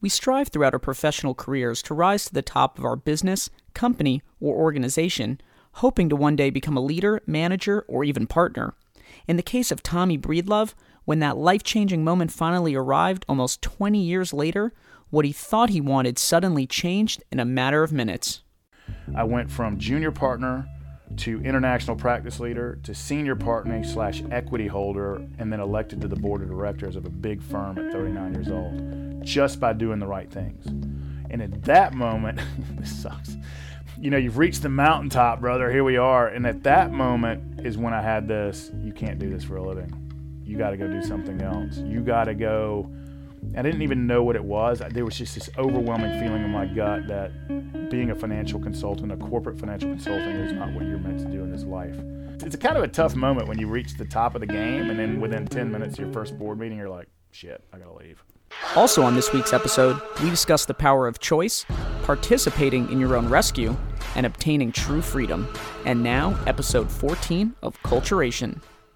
We strive throughout our professional careers to rise to the top of our business, company, or organization, hoping to one day become a leader, manager, or even partner. In the case of Tommy Breedlove, when that life-changing moment finally arrived almost 20 years later, what he thought he wanted suddenly changed in a matter of minutes. I went from junior partner to international practice leader to senior partner / equity holder, and then elected to the board of directors of a big firm at 39 years old, just by doing the right things. And at that moment, this sucks. You've reached the mountaintop, brother. Here we are. And at that moment is when I had this, you can't do this for a living. You got to go do something else. You got to go. I didn't even know what it was. There was just this overwhelming feeling in my gut that being a financial consultant, a corporate financial consultant, is not what you're meant to do in this life. It's a kind of a tough moment when you reach the top of the game, and then within 10 minutes of your first board meeting, you're like, shit, I got to leave. Also on this week's episode, we discuss the power of choice, participating in your own rescue, and obtaining true freedom. And now, episode 14 of Culturation.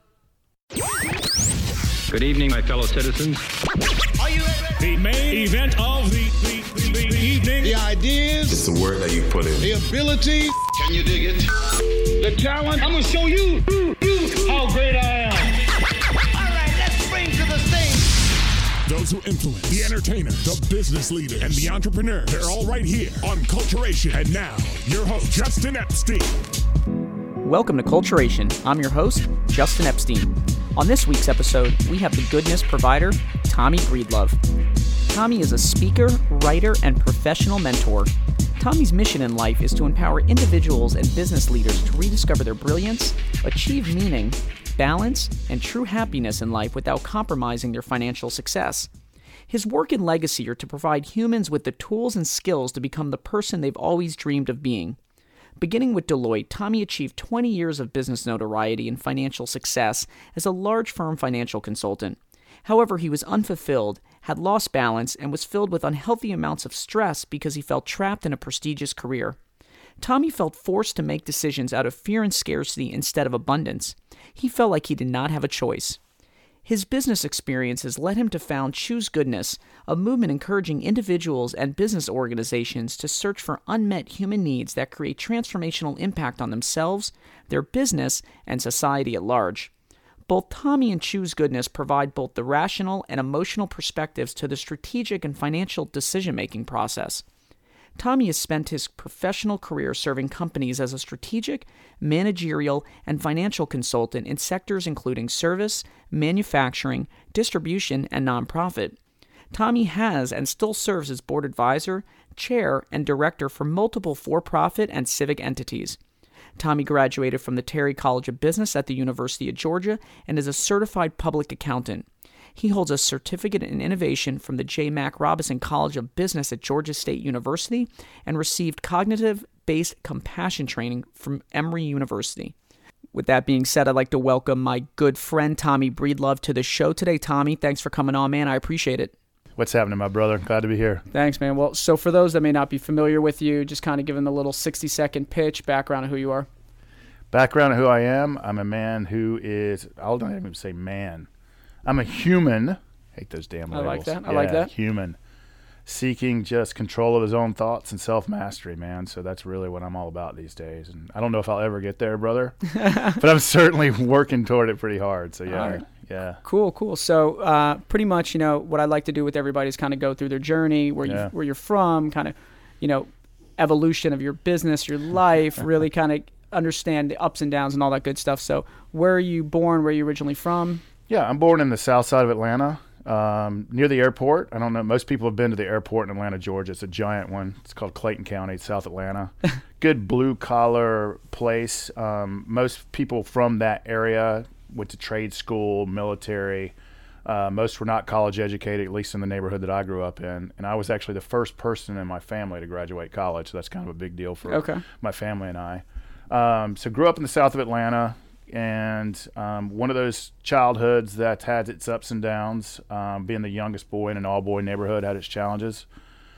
Good evening, my fellow citizens. Are you ready? The main event of the evening. The ideas. It's the work that you put in. The ability. Can you dig it? The talent. I'm going to show you how great I am. All right, let's bring to the stage Those who influence, the entertainer, the business leader, and the entrepreneur. They're all right here on Culturation. And now, your host, Justin Epstein. Welcome to Culturation. I'm your host, Justin Epstein. On this week's episode, we have the goodness provider, Tommy Breedlove. Tommy is a speaker, writer, and professional mentor. Tommy's mission in life is to empower individuals and business leaders to rediscover their brilliance, achieve meaning, balance, and true happiness in life without compromising their financial success. His work and legacy are to provide humans with the tools and skills to become the person they've always dreamed of being. Beginning with Deloitte, Tommy achieved 20 years of business notoriety and financial success as a large firm financial consultant. However, he was unfulfilled, had lost balance, and was filled with unhealthy amounts of stress because he felt trapped in a prestigious career. Tommy felt forced to make decisions out of fear and scarcity instead of abundance. He felt like he did not have a choice. His business experiences led him to found Choose Goodness, a movement encouraging individuals and business organizations to search for unmet human needs that create transformational impact on themselves, their business, and society at large. Both Tommy and Choose Goodness provide both the rational and emotional perspectives to the strategic and financial decision-making process. Tommy has spent his professional career serving companies as a strategic, managerial, and financial consultant in sectors including service, manufacturing, distribution, and nonprofit. Tommy has and still serves as board advisor, chair, and director for multiple for-profit and civic entities. Tommy graduated from the Terry College of Business at the University of Georgia and is a certified public accountant. He holds a certificate in innovation from the J. Mac Robinson College of Business at Georgia State University and received cognitive-based compassion training from Emory University. With that being said, I'd like to welcome my good friend Tommy Breedlove to the show today. Tommy, thanks for coming on, man. I appreciate it. What's happening, my brother? Glad to be here. Thanks, man. Well, so for those that may not be familiar with you, just kind of giving the little 60-second pitch, background of who you are. Background of who I am, I'm a man who is, I don't even say man. I'm a human. Hate those damn labels. I like that. I like that. Human. Seeking just control of his own thoughts and self-mastery, man. So that's really what I'm all about these days. And I don't know if I'll ever get there, brother. But I'm working toward it pretty hard. So, yeah. Right. Yeah. Cool. So pretty much, what I like to do with everybody is kind of go through their journey, where you're from, kind of, evolution of your business, your life, really kind of understand the ups and downs and all that good stuff. So where are you born? Where are you originally from? Yeah, I'm born in the south side of Atlanta, near the airport. I don't know. Most people have been to the airport in Atlanta, Georgia. It's a giant one. It's called Clayton County, South Atlanta. Good blue-collar place. Most people from that area went to trade school, military. Most were not college educated, at least in the neighborhood that I grew up in. And I was actually the first person in my family to graduate college, so that's kind of a big deal for my family and I. So grew up in the south of Atlanta. And one of those childhoods that had its ups and downs, being the youngest boy in an all-boy neighborhood had its challenges.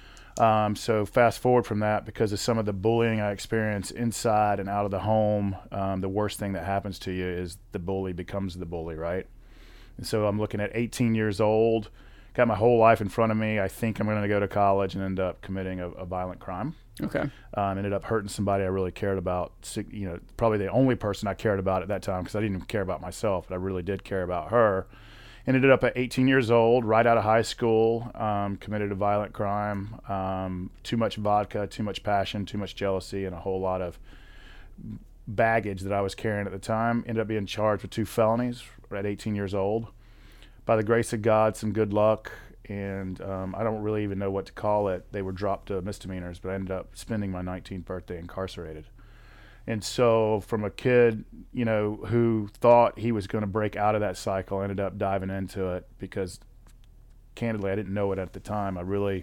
So fast forward from that, because of some of the bullying I experienced inside and out of the home, the worst thing that happens to you is the bully becomes the bully, right? And so I'm looking at 18 years old, got my whole life in front of me. I think I'm going to go to college and end up committing a violent crime. Okay. Ended up hurting somebody I really cared about. Probably the only person I cared about at that time, because I didn't even care about myself, but I really did care about her. Ended up at 18 years old, right out of high school, committed a violent crime. Too much vodka, too much passion, too much jealousy, and a whole lot of baggage that I was carrying at the time. Ended up being charged with 2 felonies at 18 years old. By the grace of God, some good luck, and I don't really even know what to call it. They were dropped to misdemeanors, but I ended up spending my 19th birthday incarcerated. And so from a kid, who thought he was going to break out of that cycle, ended up diving into it because, candidly, I didn't know it at the time. I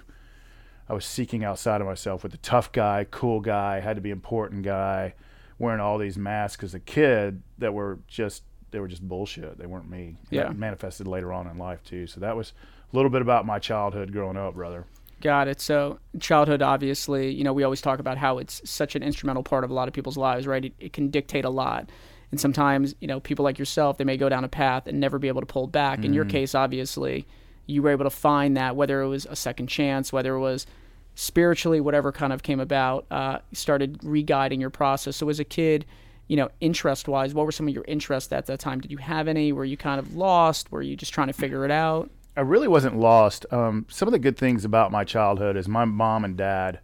was seeking outside of myself with the tough guy, cool guy, had to be important guy, wearing all these masks as a kid that were just bullshit. They weren't me. Yeah. That manifested later on in life too. So that was a little bit about my childhood growing up, brother. Got it. So childhood, obviously, we always talk about how it's such an instrumental part of a lot of people's lives, right? It can dictate a lot. And sometimes, people like yourself, they may go down a path and never be able to pull back. In your case, obviously, you were able to find that, whether it was a second chance, whether it was spiritually, whatever kind of came about, started re-guiding your process. So as a kid, interest-wise, what were some of your interests at that time? Did you have any? Were you kind of lost? Were you just trying to figure it out? I really wasn't lost. Some of the good things about my childhood is my mom and dad,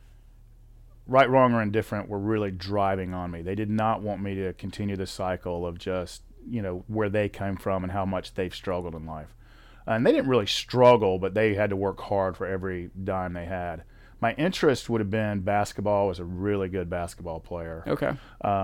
right, wrong, or indifferent, were really driving on me. They did not want me to continue the cycle of just, where they came from and how much they've struggled in life. And they didn't really struggle, but they had to work hard for every dime they had. My interest would have been basketball. I was a really good basketball player. Okay.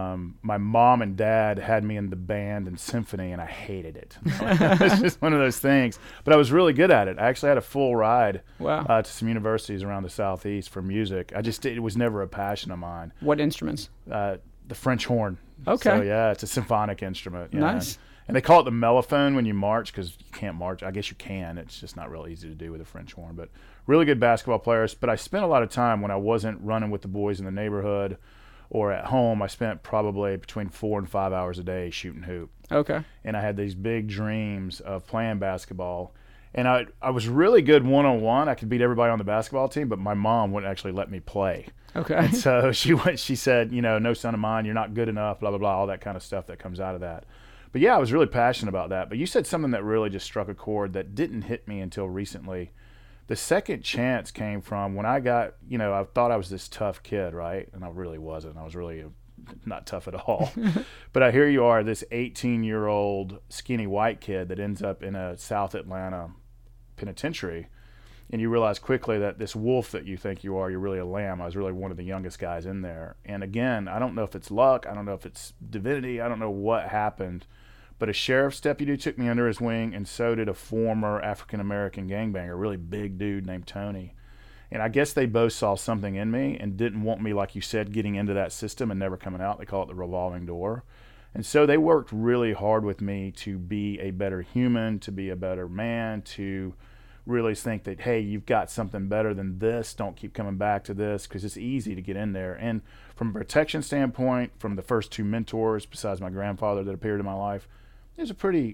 My mom and dad had me in the band and symphony, and I hated it. It's just one of those things. But I was really good at it. I actually had a full ride to some universities around the Southeast for music. It was never a passion of mine. What instruments? The French horn. Okay. So, yeah, it's a symphonic instrument. Yeah. Nice. And they call it the mellophone when you march, because you can't march. I guess you can. It's just not real easy to do with a French horn. But really good basketball players. But I spent a lot of time when I wasn't running with the boys in the neighborhood or at home. I spent probably between 4 and 5 hours a day shooting hoop. Okay. And I had these big dreams of playing basketball. And I was really good one-on-one. I could beat everybody on the basketball team, but my mom wouldn't actually let me play. Okay. And so she said, no son of mine, you're not good enough, blah, blah, blah, all that kind of stuff that comes out of that. But yeah, I was really passionate about that. But you said something that really just struck a chord that didn't hit me until recently. The second chance came from when I got, I thought I was this tough kid, right? And I really wasn't. I was really not tough at all. But here you are, this 18-year-old skinny white kid that ends up in a South Atlanta penitentiary. And you realize quickly that this wolf that you think you are, you're really a lamb. I was really one of the youngest guys in there. And again, I don't know if it's luck. I don't know if it's divinity. I don't know what happened. But a sheriff's deputy took me under his wing, and so did a former African-American gangbanger, a really big dude named Tony. And I guess they both saw something in me and didn't want me, like you said, getting into that system and never coming out. They call it the revolving door. And so they worked really hard with me to be a better human, to be a better man, to really think that, hey, you've got something better than this. Don't keep coming back to this, because it's easy to get in there. And from a protection standpoint, from the first 2 mentors, besides my grandfather that appeared in my life, there's a pretty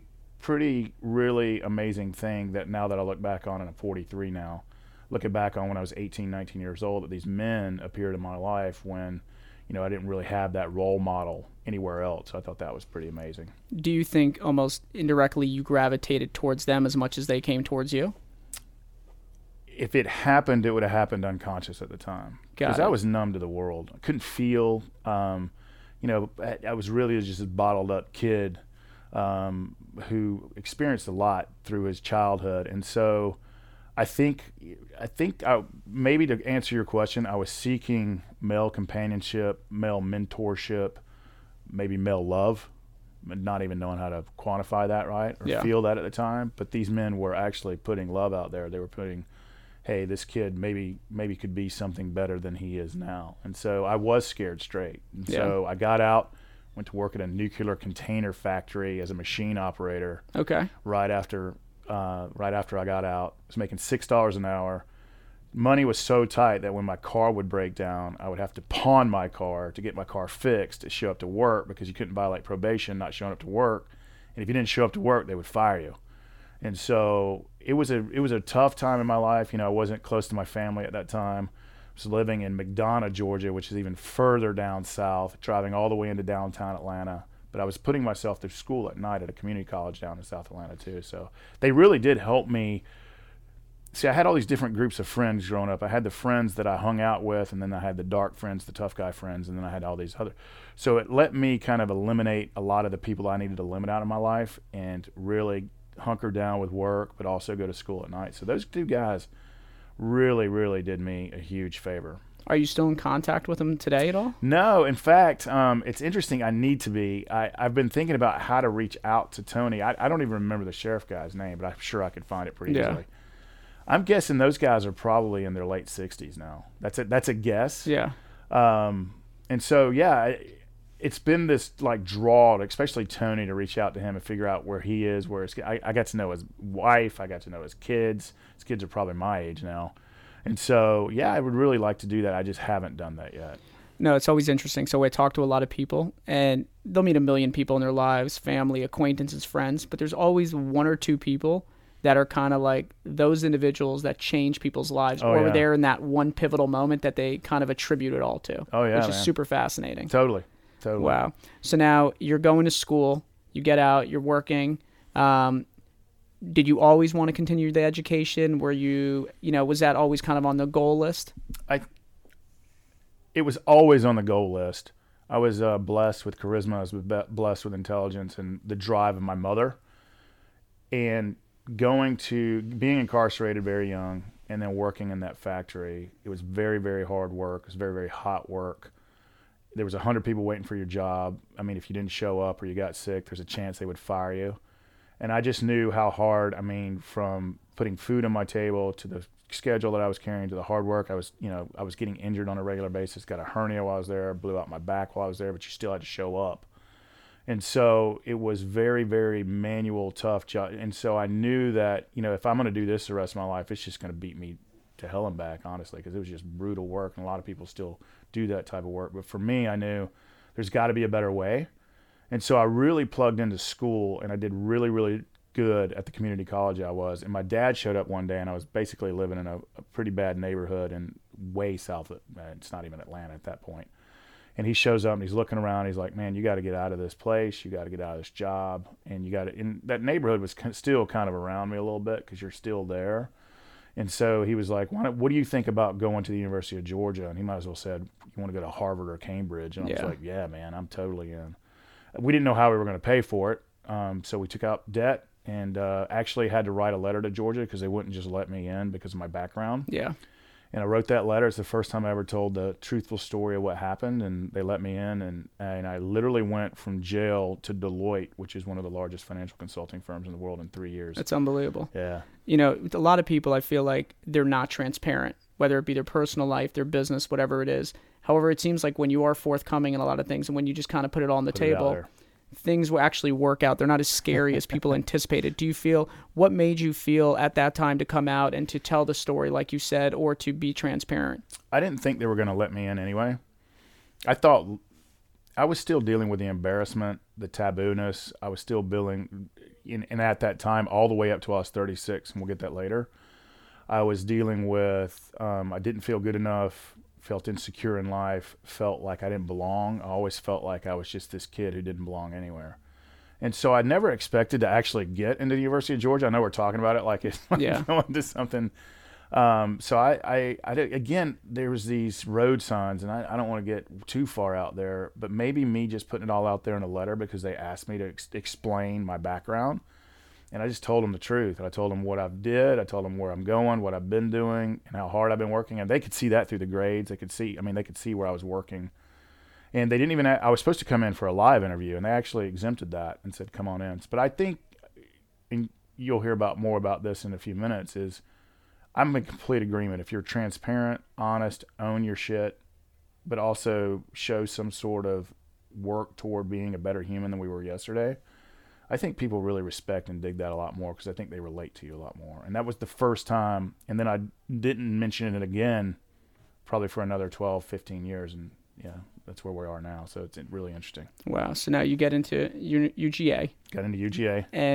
really amazing thing that now that I look back on, and I'm 43 now, looking back on when I was 18, 19 years old, that these men appeared in my life when, I didn't really have that role model anywhere else. So I thought that was pretty amazing. Do you think almost indirectly you gravitated towards them as much as they came towards you? If it happened, it would have happened unconscious at the time. Because I was numb to the world. I couldn't feel. I was really just a bottled up kid who experienced a lot through his childhood. And so I think maybe to answer your question, I was seeking male companionship, male mentorship, maybe male love, not even knowing how to quantify that, right? Or feel that at the time. But these men were actually putting love out there. They were putting, hey, this kid maybe could be something better than he is now. And so I was scared straight. And so I got out, went to work at a nuclear container factory as a machine operator. Okay. Right after I got out. I was making $6 an hour. Money was so tight that when my car would break down, I would have to pawn my car to get my car fixed to show up to work, because you couldn't violate probation not showing up to work. And if you didn't show up to work, they would fire you. And so it was a tough time in my life. I wasn't close to my family at that time. I was living in McDonough, Georgia, which is even further down south, driving all the way into downtown Atlanta. But I was putting myself through school at night at a community college down in South Atlanta too. So they really did help me. See, I had all these different groups of friends growing up. I had the friends that I hung out with, and then I had the dark friends, the tough guy friends, and then I had all these other. So it let me kind of eliminate a lot of the people I needed to limit out of my life and really hunker down with work, but also go to school at night. So those two guys really, really did me a huge favor. Are you still in contact with them today at all? No, in fact, it's interesting. I need to be. I've been thinking about how to reach out to Tony. I don't even remember the sheriff guy's name, but I'm sure I could find it pretty easily. I'm guessing those guys are probably in their late 60s now. That's a guess. Yeah. And so, yeah, it's been this like draw, especially Tony, to reach out to him and figure out where he is, I got to know his wife. I got to know his kids. His kids are probably my age now. And so, yeah, I would really like to do that. I just haven't done that yet. No, it's always interesting. So I talk to a lot of people, and they'll meet a million people in their lives, family, acquaintances, friends, but there's always one or two people that are kind of like those individuals that change people's lives, or they're in that one pivotal moment that they kind of attribute it all to. Oh, yeah, which is super fascinating. Totally. Wow. So now you're going to school, you get out, you're working. Did you always want to continue the education? Were you, was that always kind of on the goal list? It was always on the goal list. I was blessed with charisma. I was blessed with intelligence and the drive of my mother. And being incarcerated very young and then working in that factory, it was very, very hard work. It was very, very hot work. There was 100 people waiting for your job. I mean, if you didn't show up or you got sick, there's a chance they would fire you. And I just knew how hard, from putting food on my table to the schedule that I was carrying to the hard work. I was getting injured on a regular basis, got a hernia while I was there, blew out my back while I was there, but you still had to show up. And so it was very, very manual, tough job. And so I knew that, if I'm going to do this the rest of my life, it's just going to beat me to hell and back, honestly, because it was just brutal work. And a lot of people still do that type of work. But for me, I knew there's got to be a better way. And so I really plugged into school, and I did really, really good at the community college I was. And my dad showed up one day, and I was basically living in a pretty bad neighborhood and way south of, it's not even Atlanta at that point. And he shows up, and he's looking around. He's like, man, you got to get out of this place. You got to get out of this job. And and that neighborhood was still kind of around me a little bit because you're still there. And so he was like, what do you think about going to the University of Georgia? And he might as well said, you want to go to Harvard or Cambridge? And I was like, yeah, man, I'm totally in. We didn't know how we were going to pay for it. So we took out debt and actually had to write a letter to Georgia because they wouldn't just let me in because of my background. Yeah. And I wrote that letter. It's the first time I ever told the truthful story of what happened, and they let me in. And I literally went from jail to Deloitte, which is one of the largest financial consulting firms in the world, in 3 years. That's unbelievable. Yeah. A lot of people, I feel like they're not transparent, whether it be their personal life, their business, whatever it is. However, it seems like when you are forthcoming in a lot of things and when you just kind of put it all on the table, things will actually work out. They're not as scary as people anticipated. What made you feel at that time to come out and to tell the story like you said, or to be transparent? I didn't think they were going to let me in anyway. I thought I was still dealing with the embarrassment, the tabooness. I was still dealing, and at that time, all the way up to I was 36, and we'll get that later, I was dealing with, I didn't feel good enough, felt insecure in life, felt like I didn't belong. I always felt like I was just this kid who didn't belong anywhere. And so I never expected to actually get into the University of Georgia. I know we're talking about it like it's going to something. So I again, there was these road signs, and I don't want to get too far out there, but maybe me just putting it all out there in a letter because they asked me to explain my background. And I just told them the truth. I told them what I did. I told them where I'm going, what I've been doing, and how hard I've been working. And they could see that through the grades. They could see where I was working. And they didn't even, I was supposed to come in for a live interview, and they actually exempted that and said, come on in. But I think, and you'll hear more about this in a few minutes, is I'm in complete agreement. If you're transparent, honest, own your shit, but also show some sort of work toward being a better human than we were yesterday, I think people really respect and dig that a lot more because I think they relate to you a lot more. And that was the first time. And then I didn't mention it again probably for another 12, 15 years. And, yeah, that's where we are now. So it's really interesting. Wow. So now you get into UGA. Got into UGA. And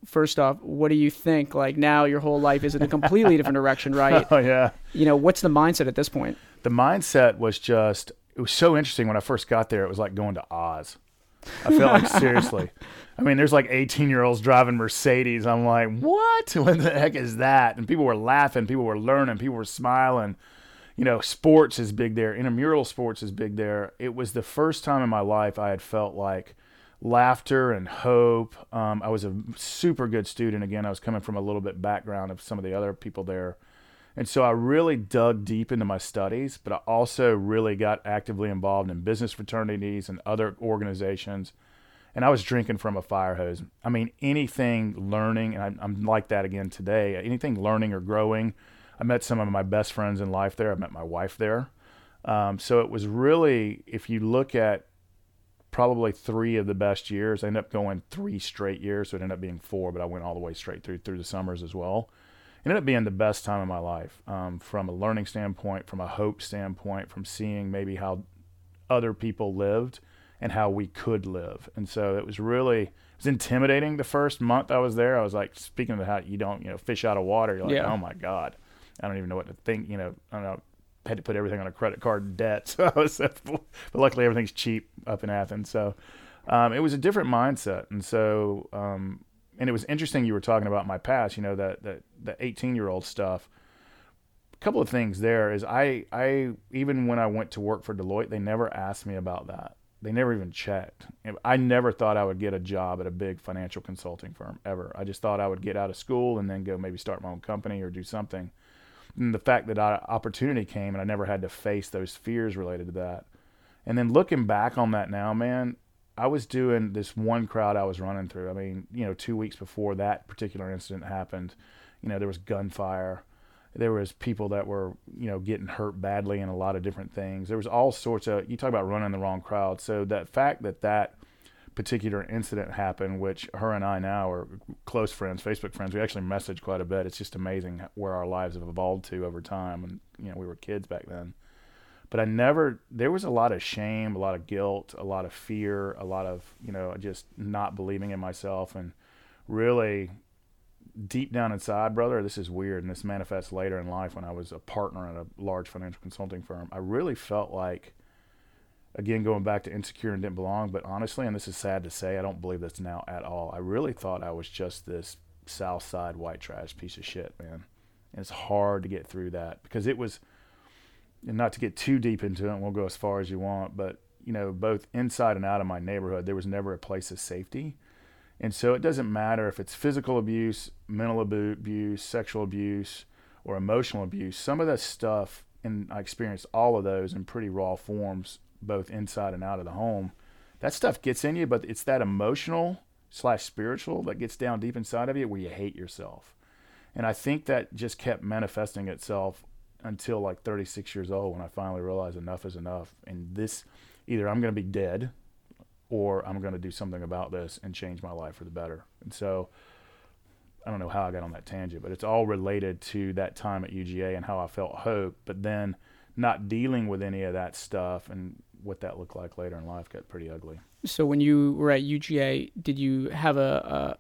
first off, what do you think? Like now your whole life is in a completely different direction, right? Oh, yeah. What's the mindset at this point? The mindset was just, it was so interesting when I first got there. It was like going to Oz. I felt like, seriously. I mean, there's like 18-year-olds driving Mercedes. I'm like, what? What the heck is that? And people were laughing. People were learning. People were smiling. Sports is big there. Intramural sports is big there. It was the first time in my life I had felt like laughter and hope. I was a super good student. Again, I was coming from a little bit background of some of the other people there. And so I really dug deep into my studies, but I also really got actively involved in business fraternities and other organizations. And I was drinking from a fire hose. I mean, anything learning, and I'm like that again today, anything learning or growing. I met some of my best friends in life there. I met my wife there. So it was really, if you look at probably 3 of the best years, I ended up going 3 straight years. So it ended up being 4, but I went all the way straight through the summers as well. It ended up being the best time of my life, from a learning standpoint, from a hope standpoint, from seeing maybe how other people lived and how we could live. And so it was intimidating the first month I was there. I was like, speaking of how you don't, fish out of water, you're like, oh my God, I don't even know what to think. I don't know. I had to put everything on a credit card debt. So but luckily everything's cheap up in Athens. So it was a different mindset. And so, and it was interesting you were talking about my past, the 18-year-old stuff. A couple of things there is I even when I went to work for Deloitte, they never asked me about that. They never even checked. I never thought I would get a job at a big financial consulting firm ever. I just thought I would get out of school and then go maybe start my own company or do something. And the fact that opportunity came and I never had to face those fears related to that. And then looking back on that now, man, I was doing this one crowd I was running through. I mean, 2 weeks before that particular incident happened, there was gunfire. There was people that were, getting hurt badly in a lot of different things. There was all sorts of, you talk about running the wrong crowd. So that fact that particular incident happened, which her and I now are close friends, Facebook friends, we actually message quite a bit. It's just amazing where our lives have evolved to over time. And, we were kids back then. But there was a lot of shame, a lot of guilt, a lot of fear, a lot of, just not believing in myself. And really deep down inside, brother, this is weird. And this manifests later in life when I was a partner at a large financial consulting firm. I really felt like, again, going back to insecure and didn't belong, but honestly, and this is sad to say, I don't believe this now at all. I really thought I was just this South Side white trash piece of shit, man. And it's hard to get through that because it was, and not to get too deep into it, and we'll go as far as you want, but, both inside and out of my neighborhood, there was never a place of safety. And so it doesn't matter if it's physical abuse, mental abuse, sexual abuse, or emotional abuse. Some of that stuff, and I experienced all of those in pretty raw forms, both inside and out of the home. That stuff gets in you, but it's that emotional/spiritual that gets down deep inside of you where you hate yourself. And I think that just kept manifesting itself until like 36 years old when I finally realized enough is enough. And this, either I'm going to be dead or I'm going to do something about this and change my life for the better. And so I don't know how I got on that tangent, but it's all related to that time at UGA and how I felt hope, but then not dealing with any of that stuff and what that looked like later in life got pretty ugly. So when you were at UGA, did you have a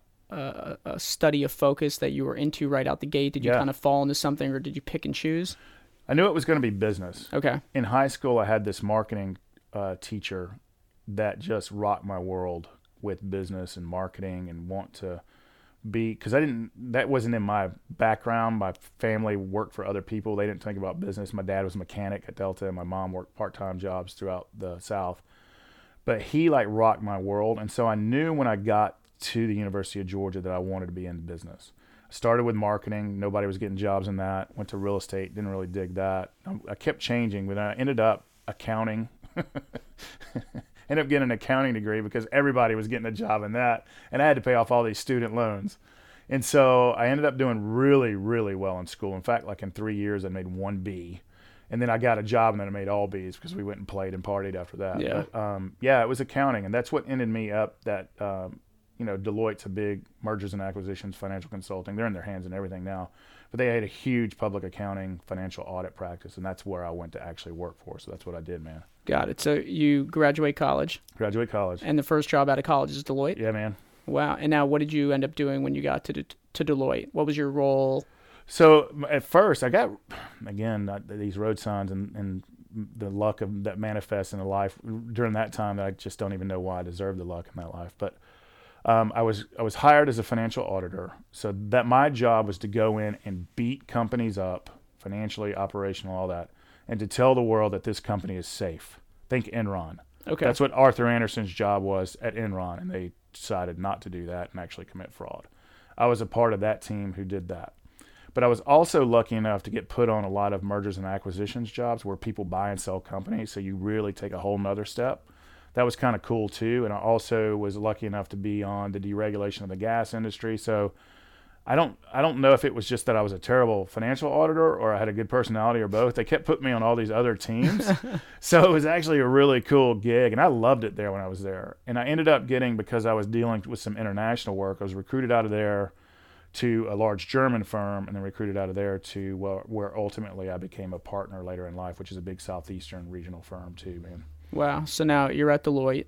study of focus that you were into right out the gate? Did you kind of fall into something, or did you pick and choose? I knew it was going to be business. Okay. In high school, I had this marketing teacher that just rocked my world with business and marketing and want to be, because that wasn't in my background. My family worked for other people. They didn't think about business. My dad was a mechanic at Delta, and my mom worked part-time jobs throughout the South. But he rocked my world. And so I knew when I got to the University of Georgia that I wanted to be in business. I started with marketing. Nobody was getting jobs in that. Went to real estate. Didn't really dig that. I kept changing, but I ended up accounting. Ended up getting an accounting degree because everybody was getting a job in that, and I had to pay off all these student loans. And so I ended up doing really, really well in school. In fact, in 3 years, I made 1 B. And then I got a job, and then I made all Bs because we went and played and partied after that. Yeah. But, it was accounting, and that's what ended me up that, Deloitte's a big mergers and acquisitions, financial consulting. They're in their hands and everything now. But they had a huge public accounting, financial audit practice, and that's where I went to actually work for. So that's what I did, man. Got it. So you graduate college. Graduate college. And the first job out of college is Deloitte? Yeah, man. Wow. And now what did you end up doing when you got to Deloitte? What was your role? So at first I got, again, these road signs and the luck that manifests in a life during that time that I just don't even know why I deserved the luck in that life. But I was hired as a financial auditor. So that my job was to go in and beat companies up, financially, operational, all that, and to tell the world that this company is safe. Think Enron. Okay. That's what Arthur Andersen's job was at Enron, and they decided not to do that and actually commit fraud. I was a part of that team who did that. But I was also lucky enough to get put on a lot of mergers and acquisitions jobs where people buy and sell companies, so you really take a whole nother step. That was kind of cool too. And I also was lucky enough to be on the deregulation of the gas industry. So I don't know if it was just that I was a terrible financial auditor or I had a good personality or both. They kept putting me on all these other teams. So it was actually a really cool gig, and I loved it there when I was there. And I ended up getting, because I was dealing with some international work, I was recruited out of there to a large German firm, and then recruited out of there to where ultimately I became a partner later in life, which is a big Southeastern regional firm too, man. Wow. So now you're at Deloitte,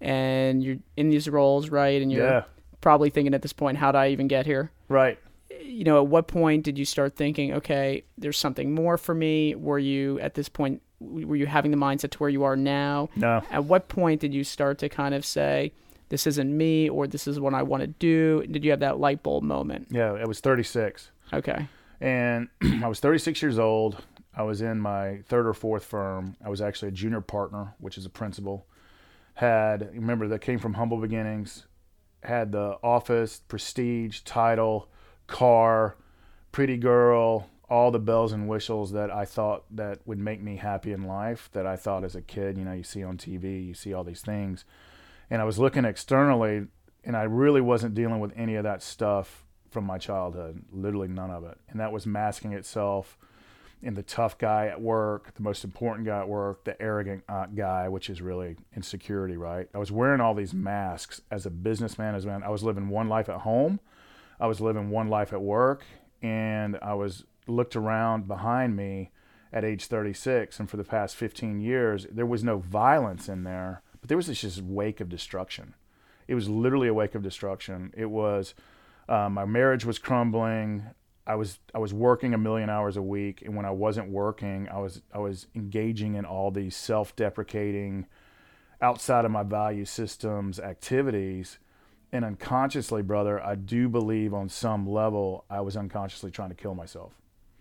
and you're in these roles, right? And you're probably thinking at this point, how did I even get here? Right. You know, at what point did you start thinking, okay, there's something more for me? Were you, at this point, were you having the mindset to where you are now? No. At what point did you start to kind of say, this isn't me, or this is what I want to do? Did you have that light bulb moment? Yeah, I was 36. Okay. And I was 36 years old. I was in my third or fourth firm. I was actually a junior partner, which is a principal. Remember, that came from humble beginnings. Had the office, prestige, title, car, pretty girl, all the bells and whistles that I thought that would make me happy in life, that I thought as a kid, you see on TV, you see all these things. And I was looking externally, and I really wasn't dealing with any of that stuff from my childhood, literally none of it. And that was masking itself in the tough guy at work, the most important guy at work, the arrogant guy, which is really insecurity, right? I was wearing all these masks as a businessman, I was living one life at home, I was living one life at work, and I was looked around behind me at age 36, and for the past 15 years, there was no violence in there, but there was this just wake of destruction. It was literally a wake of destruction. It was, my marriage was crumbling. I was working 1 million hours a week, and when I wasn't working, I was engaging in all these self-deprecating, outside of my value systems activities, and unconsciously, brother, I do believe on some level I was unconsciously trying to kill myself.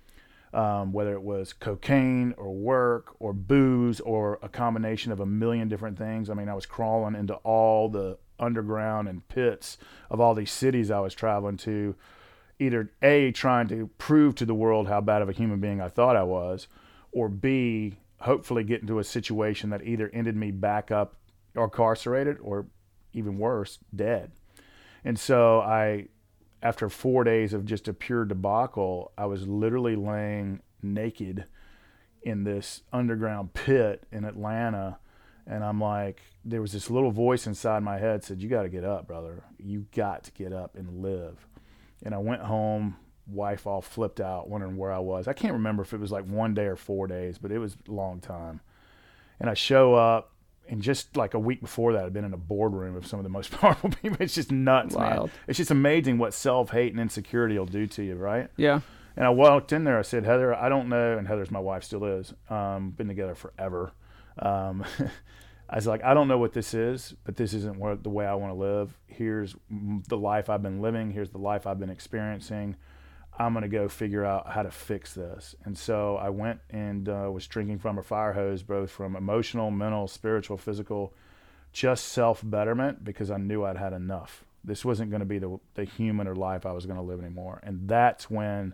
Whether it was cocaine or work or booze or a combination of 1 million different things. I mean, I was crawling into all the underground and pits of all these cities I was traveling to, either A, trying to prove to the world how bad of a human being I thought I was, or B, hopefully get into a situation that either ended me back up or incarcerated, or even worse, dead. And so after 4 days of just a pure debacle, I was literally laying naked in this underground pit in Atlanta. And I'm like, there was this little voice inside my head said, you got to get up, brother. You got to get up and live. And I went home, wife all flipped out, wondering where I was. I can't remember if it was like 1 day or 4 days, but it was a long time. And I show up, and just like a week before that, I'd been in a boardroom of some of the most powerful people. It's just nuts, Wild. man. It's just amazing what self-hate and insecurity will do to you, right? Yeah. And I walked in there, I said, Heather, I don't know, and Heather's my wife, still is, been together forever. I was like, I don't know what this is, but this isn't the way I want to live. Here's the life I've been living. Here's the life I've been experiencing. I'm going to go figure out how to fix this. And so I went and was drinking from a fire hose, both from emotional, mental, spiritual, physical, just self-betterment, because I knew I'd had enough. This wasn't going to be the human or life I was going to live anymore. And that's when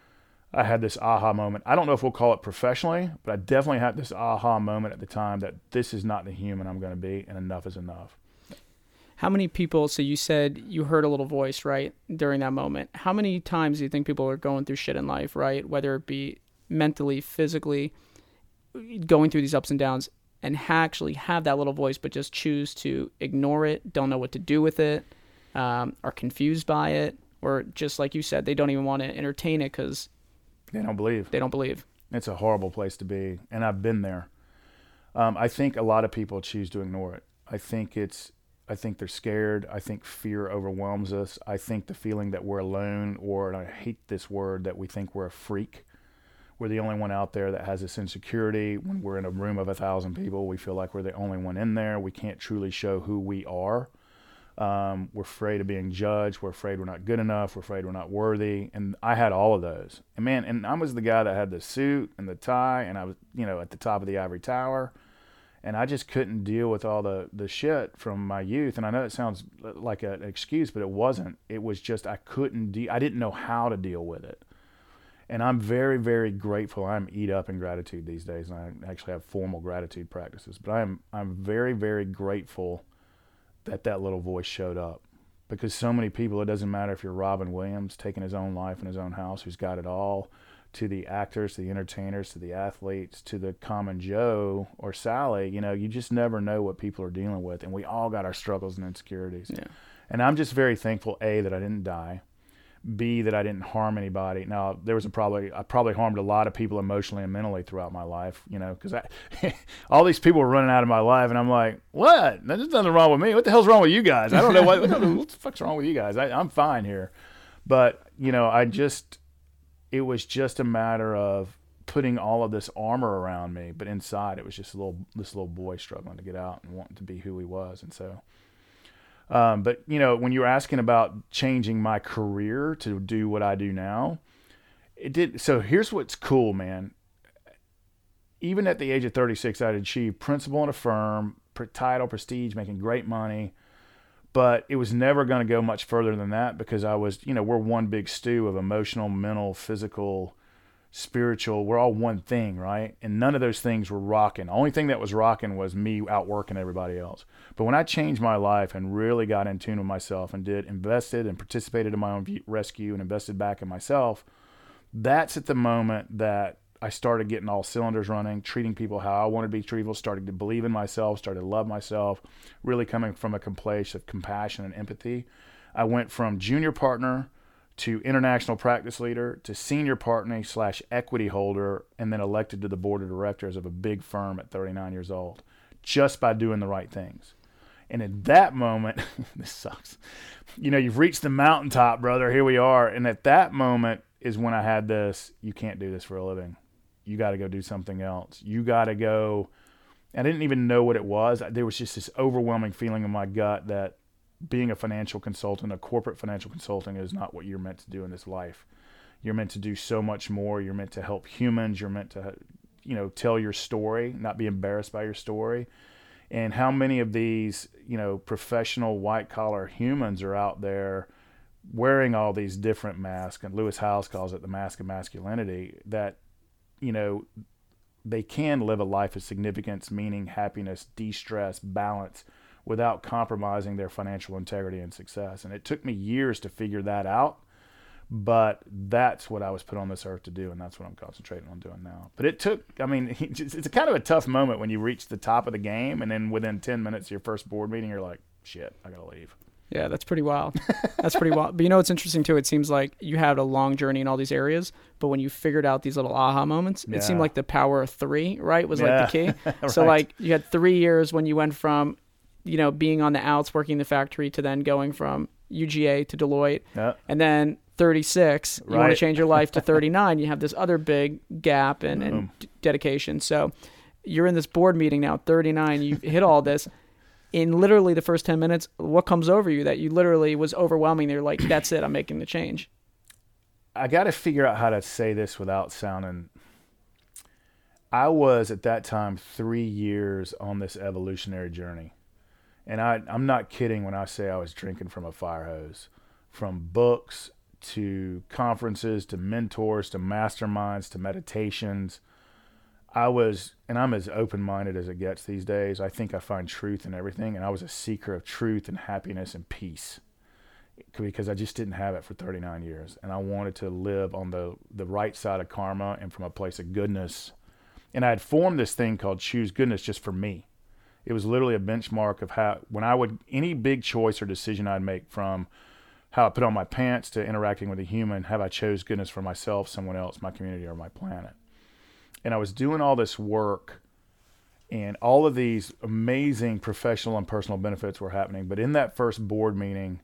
I had this aha moment. I don't know if we'll call it professionally, but I definitely had this aha moment at the time that this is not the human I'm going to be, and enough is enough. How many people, so you said you heard a little voice, right, during that moment. How many times do you think people are going through shit in life, right, whether it be mentally, physically, going through these ups and downs, and actually have that little voice but just choose to ignore it, don't know what to do with it, are confused by it, or just like you said, they don't even want to entertain it because they don't believe. They don't believe. It's a horrible place to be, and I've been there. I think a lot of people choose to ignore it. I think it's I think they're scared. I think fear overwhelms us. I think the feeling that we're alone, or, and I hate this word, that we think we're a freak. We're the only one out there that has this insecurity. When we're in a room of 1,000 people, we feel like we're the only one in there. We can't truly show who we are. We're afraid of being judged. We're afraid we're not good enough. We're afraid we're not worthy. And I had all of those. And man, and I was the guy that had the suit and the tie, and I was, at the top of the ivory tower. And I just couldn't deal with all the shit from my youth. And I know it sounds like an excuse, but it wasn't. It was just I didn't know how to deal with it. And I'm very, very grateful. I'm eat up in gratitude these days, and I actually have formal gratitude practices. But I'm very, very grateful that little voice showed up, because so many people, it doesn't matter if you're Robin Williams taking his own life in his own house, who's got it all, to the actors, to the entertainers, to the athletes, to the common Joe or Sally. You just never know what people are dealing with, and we all got our struggles and insecurities. Yeah. And I'm just very thankful, A, that I didn't die, B, that I didn't harm anybody. Now, I probably harmed a lot of people emotionally and mentally throughout my life, because all these people were running out of my life, and I'm like, what? There's nothing wrong with me. What the hell's wrong with you guys? I don't know what the fuck's wrong with you guys. I'm fine here. But, it was just a matter of putting all of this armor around me, but inside it was just this little boy struggling to get out and wanting to be who he was. And so, but when you were asking about changing my career to do what I do now, it did. So here's what's cool, man. Even at the age of 36, I'd achieved principal in a firm, title, prestige, making great money. But it was never going to go much further than that, because I was, we're one big stew of emotional, mental, physical, spiritual. We're all one thing, right? And none of those things were rocking. The only thing that was rocking was me outworking everybody else. But when I changed my life and really got in tune with myself and invested and participated in my own rescue and invested back in myself, that's at the moment that I started getting all cylinders running, treating people how I wanted to be treated, started to believe in myself, started to love myself, really coming from a place of compassion and empathy. I went from junior partner to international practice leader to senior partner / equity holder, and then elected to the board of directors of a big firm at 39 years old, just by doing the right things. And at that moment, this sucks. You've reached the mountaintop, brother. Here we are. And at that moment is when I had this, you can't do this for a living. You got to go do something else. You got to go. I didn't even know what it was. There was just this overwhelming feeling in my gut that being a financial consultant, a corporate financial consultant, is not what you're meant to do in this life. You're meant to do so much more. You're meant to help humans. You're meant to, tell your story, not be embarrassed by your story. And how many of these, professional white-collar humans are out there wearing all these different masks, and Lewis Howes calls it the mask of masculinity, that they can live a life of significance, meaning, happiness, de-stress, balance, without compromising their financial integrity and success. And it took me years to figure that out, but that's what I was put on this earth to do, and that's what I'm concentrating on doing now. But it's a kind of a tough moment when you reach the top of the game, and then within 10 minutes of your first board meeting, you're like, shit, I gotta leave. Yeah, that's pretty wild. That's pretty wild. But what's interesting too? It seems like you had a long journey in all these areas, but when you figured out these little aha moments, it seemed like the power of 3, right, was like the key. Right. So like you had 3 years when you went from, being on the outs, working the factory, to then going from UGA to Deloitte, and then 36, you want to change your life to 39. You have this other big gap and dedication. So you're in this board meeting now, 39. You hit all this. In literally the first 10 minutes, what comes over you that you literally was overwhelming? They're like, that's it, I'm making the change. I got to figure out how to say this without sounding... I was, at that time, 3 years on this evolutionary journey. And I'm not kidding when I say I was drinking from a fire hose. From books to conferences to mentors to masterminds to meditations. I'm as open-minded as it gets these days. I think I find truth in everything, and I was a seeker of truth and happiness and peace, because I just didn't have it for 39 years, and I wanted to live on the right side of karma and from a place of goodness. And I had formed this thing called Choose Goodness just for me. It was literally a benchmark of how, any big choice or decision I'd make, from how I put on my pants to interacting with a human, have I chose goodness for myself, someone else, my community, or my planet. And I was doing all this work, And all of these amazing professional and personal benefits were happening. But in that first board meeting,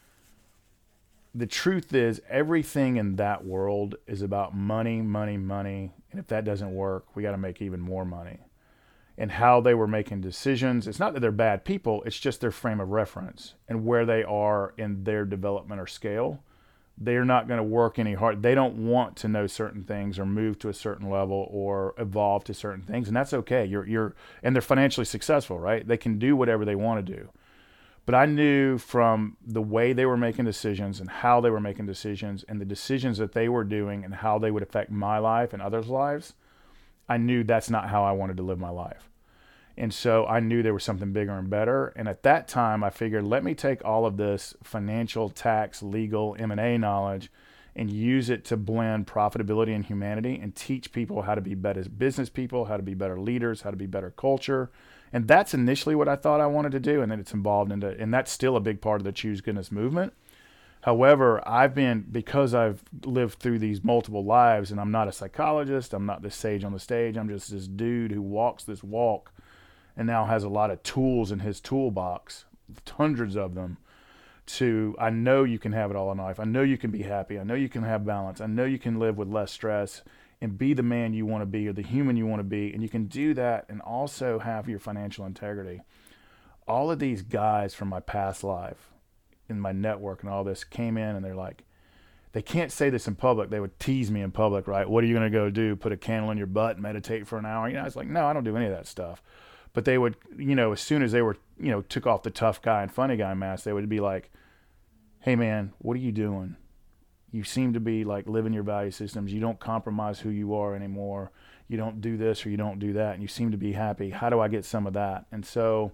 the truth is everything in that world is about money, money, money. And if that doesn't work, we got to make even more money. And how they were making decisions, it's not that they're bad people, it's just their frame of reference and where they are in their development or scale. They're not going to work any hard. They don't want to know certain things or move to a certain level or evolve to certain things, and that's okay. And they're financially successful, right? They can do whatever they want to do. But I knew from the way they were making decisions and how they were making decisions and the decisions that they were doing and how they would affect my life and others' lives, I knew that's not how I wanted to live my life. And so I knew there was something bigger and better. And at that time, I figured, let me take all of this financial, tax, legal, M&A knowledge and use it to blend profitability and humanity and teach people how to be better business people, how to be better leaders, how to be better culture. And that's initially what I thought I wanted to do. And then it's involved and that's still a big part of the Choose Goodness movement. However, because I've lived through these multiple lives, and I'm not a psychologist, I'm not this sage on the stage, I'm just this dude who walks this walk and now has a lot of tools in his toolbox, hundreds of them, I know you can have it all in life. I know you can be happy. I know you can have balance. I know you can live with less stress and be the man you want to be or the human you want to be. And you can do that and also have your financial integrity. All of these guys from my past life in my network and all this came in and they're like, they can't say this in public. They would tease me in public, right? What are you going to go do? Put a candle in your butt and meditate for an hour? I was like, no, I don't do any of that stuff. But they would, as soon as they were, took off the tough guy and funny guy mask, they would be like, hey man, what are you doing? You seem to be like living your value systems. You don't compromise who you are anymore. You don't do this or you don't do that. And you seem to be happy. How do I get some of that? And so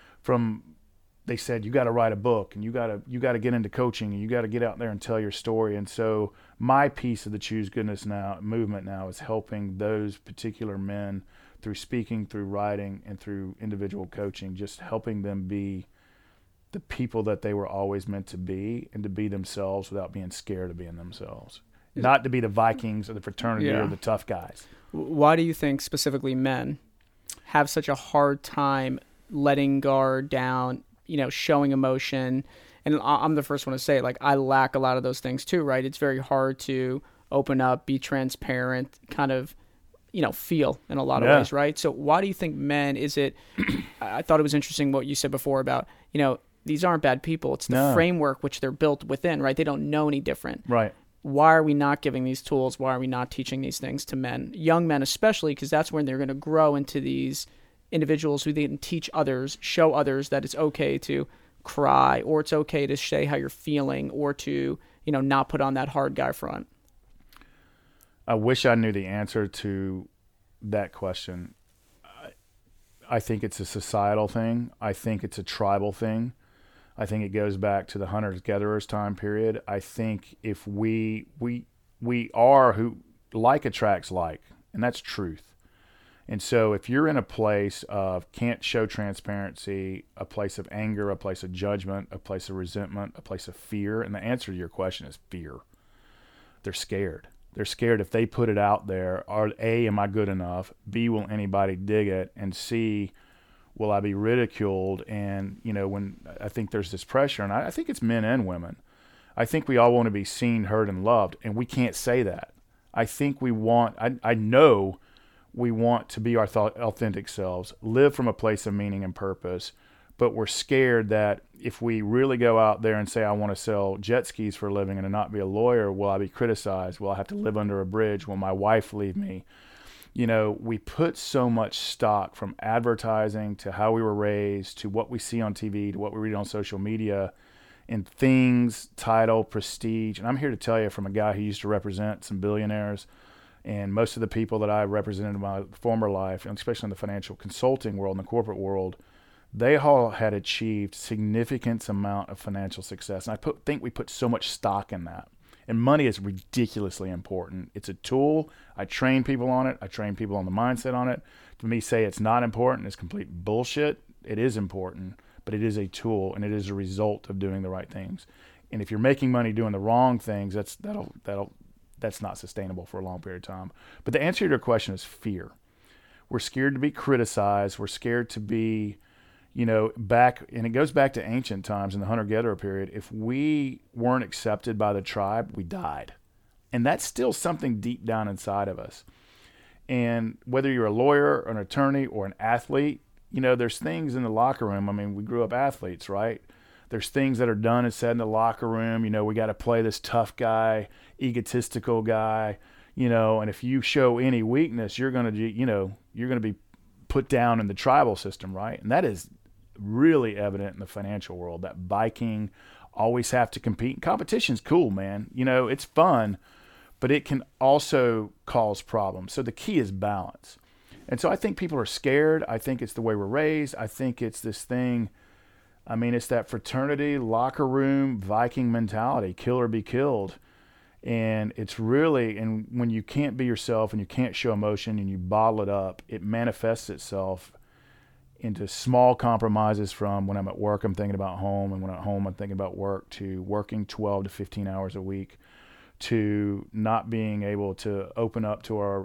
they said, you got to write a book and you got to get into coaching and you got to get out there and tell your story. And so my piece of the Choose Goodness Now movement now is helping those particular men through speaking, through writing, and through individual coaching, just helping them be the people that they were always meant to be and to be themselves without being scared of being themselves. Not to be the Vikings or the fraternity or the tough guys. Why do you think specifically men have such a hard time letting guard down, showing emotion? And I'm the first one to say, I lack a lot of those things too, right? It's very hard to open up, be transparent, kind of, feel in a lot of ways, right? So why do you think men, I thought it was interesting what you said before about, these aren't bad people. It's the framework which they're built within, right? They don't know any different. Right. Why are we not giving these tools? Why are we not teaching these things to men, young men especially, because that's when they're going to grow into these individuals who then teach others, show others that it's okay to cry or it's okay to say how you're feeling or to, not put on that hard guy front. I wish I knew the answer to that question. I think it's a societal thing. I think it's a tribal thing. I think it goes back to the hunter-gatherers time period. I think if we are who like attracts like, and that's truth. And so if you're in a place of can't show transparency, a place of anger, a place of judgment, a place of resentment, a place of fear, and the answer to your question is fear. They're scared. They're scared if they put it out there, A, am I good enough? B, will anybody dig it? And C, will I be ridiculed? And, when I think there's this pressure, and I think it's men and women. I think we all want to be seen, heard, and loved, and we can't say that. I think I know we want to be our authentic selves, live from a place of meaning and purpose, but we're scared that if we really go out there and say, I want to sell jet skis for a living and not be a lawyer, will I be criticized? Will I have to live under a bridge? Will my wife leave me? We put so much stock from advertising to how we were raised to what we see on TV to what we read on social media in things, title, prestige. And I'm here to tell you from a guy who used to represent some billionaires, and most of the people that I represented in my former life, and especially in the financial consulting world and the corporate world, they all had achieved significant amount of financial success. And think we put so much stock in that. And money is ridiculously important. It's a tool. I train people on it. I train people on the mindset on it. To me, say it's not important is complete bullshit. It is important, but it is a tool, and it is a result of doing the right things. And if you're making money doing the wrong things, that's not sustainable for a long period of time. But the answer to your question is fear. We're scared to be criticized. We're scared to be, back, and it goes back to ancient times in the hunter-gatherer period. If we weren't accepted by the tribe, we died. And that's still something deep down inside of us. And whether you're a lawyer, an attorney, or an athlete, there's things in the locker room. I mean, we grew up athletes, right? There's things that are done and said in the locker room. We got to play this tough guy, egotistical guy, and if you show any weakness, you're going to be put down in the tribal system, right? And that is really evident in the financial world, that Viking always have to compete. Competition's cool, man. It's fun, but it can also cause problems. So the key is balance. And so I think people are scared. I think it's the way we're raised. I think it's this thing. I mean, it's that fraternity, locker room, Viking mentality, kill or be killed. And it's really, and when you can't be yourself and you can't show emotion and you bottle it up, it manifests itself into small compromises from when I'm at work, I'm thinking about home, and when I'm at home, I'm thinking about work, to working 12 to 15 hours a week, to not being able to open up to our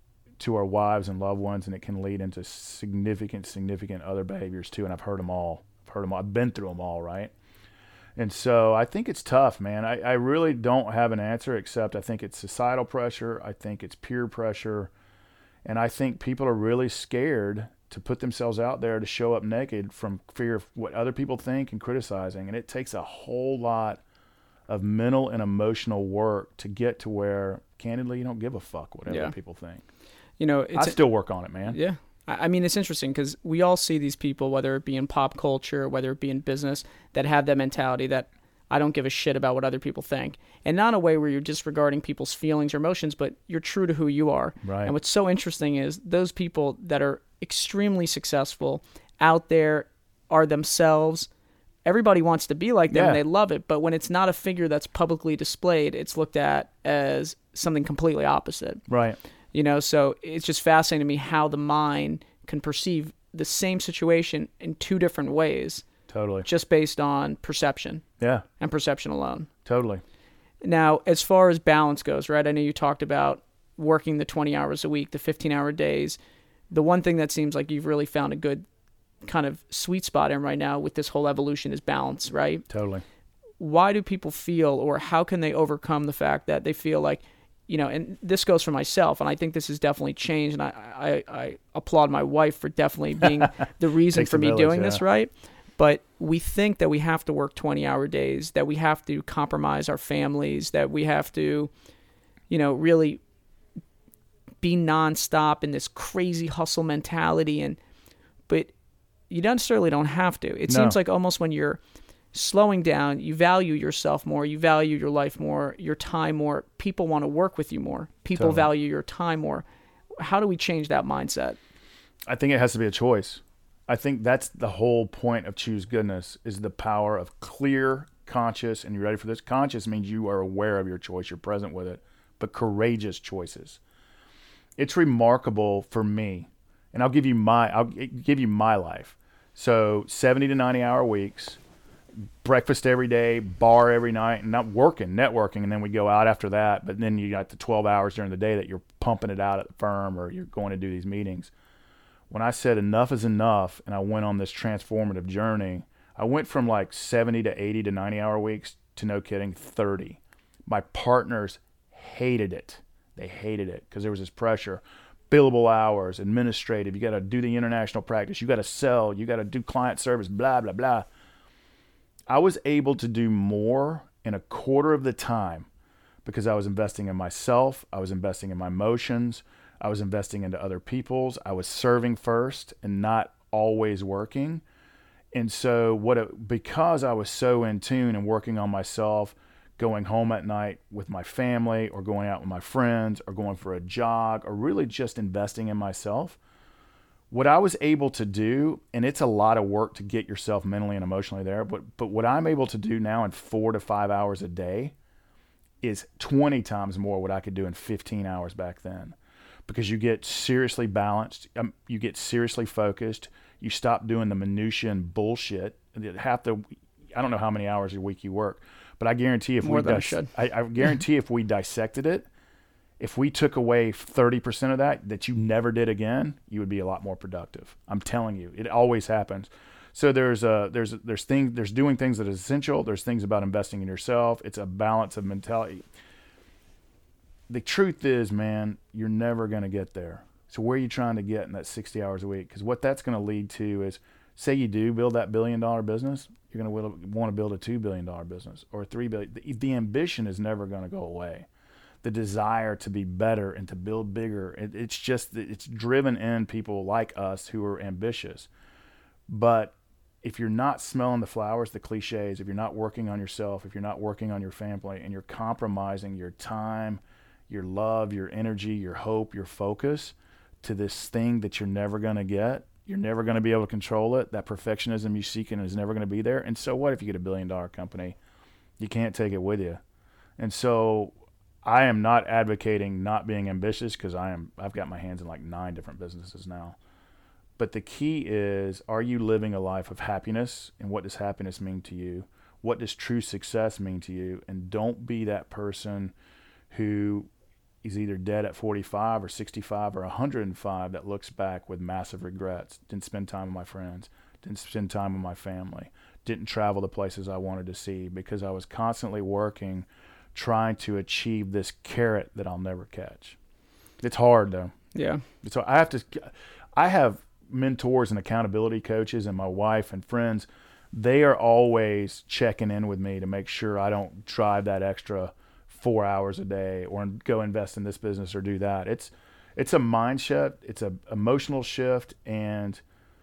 wives and loved ones, and it can lead into significant other behaviors too. And I've heard them all. I've been through them all, right? And so I think it's tough, man. I really don't have an answer, except I think it's societal pressure. I think it's peer pressure. And I think people are really scared to put themselves out there, to show up naked from fear of what other people think and criticizing. And it takes a whole lot of mental and emotional work to get to where, candidly, you don't give a fuck what other people think. I still work on it, man. Yeah. I mean, it's interesting because we all see these people, whether it be in pop culture, whether it be in business, that have that mentality that I don't give a shit about what other people think. And not in a way where you're disregarding people's feelings or emotions, but you're true to who you are. Right. And what's so interesting is those people that are extremely successful out there are themselves. Everybody wants to be like them and they love it. But when it's not a figure that's publicly displayed, it's looked at as something completely opposite. Right. So it's just fascinating to me how the mind can perceive the same situation in two different ways. Totally. Just based on perception. Yeah. And perception alone. Totally. Now, as far as balance goes, right, I know you talked about working the 20 hours a week, the 15-hour days. The one thing that seems like you've really found a good kind of sweet spot in right now with this whole evolution is balance, right? Totally. Why do people feel, or how can they overcome the fact that they feel like, and this goes for myself, and I think this has definitely changed, and I applaud my wife for definitely being the reason for me doing this, right? But we think that we have to work 20-hour days, that we have to compromise our families, that we have to, really be nonstop in this crazy hustle mentality, but you necessarily don't have to. It seems like almost when you're slowing down, you value yourself more, you value your life more, your time more. People want to work with you more. People value your time more. How do we change that mindset? I think it has to be a choice. I think that's the whole point of Choose Goodness, is the power of clear, conscious, and you ready for this? Conscious means you are aware of your choice, you're present with it, but courageous choices. It's remarkable for me, and I'll give you my life. So 70 to 90 hour weeks, breakfast every day, bar every night, and not networking, and then we go out after that. But then you got the 12 hours during the day that you're pumping it out at the firm, or you're going to do these meetings. When I said enough is enough, and I went on this transformative journey, I went from like 70 to 80 to 90 hour weeks to, no kidding, 30. My partners hated it. They hated it because there was this pressure. Billable hours, administrative, you got to do the international practice, you got to sell, you got to do client service, blah, blah, blah. I was able to do more in a quarter of the time because I was investing in myself, I was investing in my emotions, I was investing into other people's, I was serving first and not always working. And so because I was so in tune and working on myself, going home at night with my family, or going out with my friends, or going for a jog, or really just investing in myself, what I was able to do, and it's a lot of work to get yourself mentally and emotionally there, but what I'm able to do now in 4 to 5 hours a day is 20 times more what I could do in 15 hours back then. Because you get seriously balanced, you get seriously focused, you stop doing the minutiae and bullshit. I don't know how many hours a week you work, but I guarantee if I guarantee if we dissected it, If we took away 30% of that you never did again, you would be a lot more productive. I'm telling you, it always happens. So there's doing things that is essential. There's things about investing in yourself. It's a balance of mentality. The truth is, man, you're never going to get there. So where are you trying to get in that 60 hours a week? Because what that's going to lead to is, say you do build that $1 billion business, you're going to want to build a $2 billion business or a $3 billion. The ambition is never going to go away. The desire to be better and to build bigger, it's driven in people like us who are ambitious. But if you're not smelling the flowers, the cliches, if you're not working on yourself, if you're not working on your family, and you're compromising your time, your love, your energy, your hope, your focus to this thing that you're never going to get, you're never going to be able to control it. That perfectionism you seek is never going to be there. And so what if you get $1 billion company? You can't take it with you. And so I am not advocating not being ambitious, because I've got my hands in like 9 different businesses now. But the key is, are you living a life of happiness? And what does happiness mean to you? What does true success mean to you? And don't be that person who is either dead at 45 or 65 or 105 that looks back with massive regrets. Didn't spend time with my friends. Didn't spend time with my family. Didn't travel the places I wanted to see, because I was constantly working, trying to achieve this carrot that I'll never catch. It's hard though. Yeah. So I have mentors and accountability coaches, and my wife and friends, they are always checking in with me to make sure I don't drive that extra 4 hours a day or go invest in this business or do that. It's a mindset. It's an emotional shift. And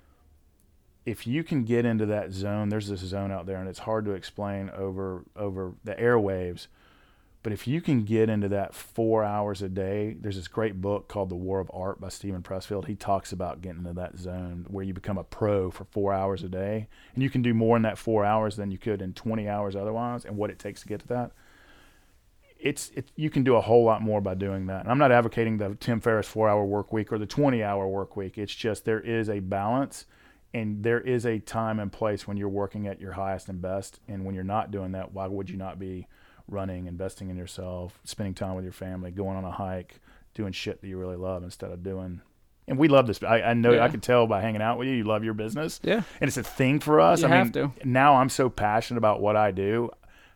if you can get into that zone, there's this zone out there, and it's hard to explain over the airwaves. But if you can get into that 4 hours a day, there's this great book called The War of Art by Stephen Pressfield. He talks about getting into that zone where you become a pro for 4 hours a day. And you can do more in that 4 hours than you could in 20 hours otherwise, and what it takes to get to that. You can do a whole lot more by doing that. And I'm not advocating the Tim Ferriss 4-hour work week or the 20-hour work week. It's just there is a balance, and there is a time and place when you're working at your highest and best. And when you're not doing that, why would you not be running, investing in yourself, spending time with your family, going on a hike, doing shit that you really love instead of doing. And we love this. I know. Yeah. I can tell by hanging out with you, you love your business. Yeah. And it's a thing for us. You have to. Now I'm so passionate about what I do.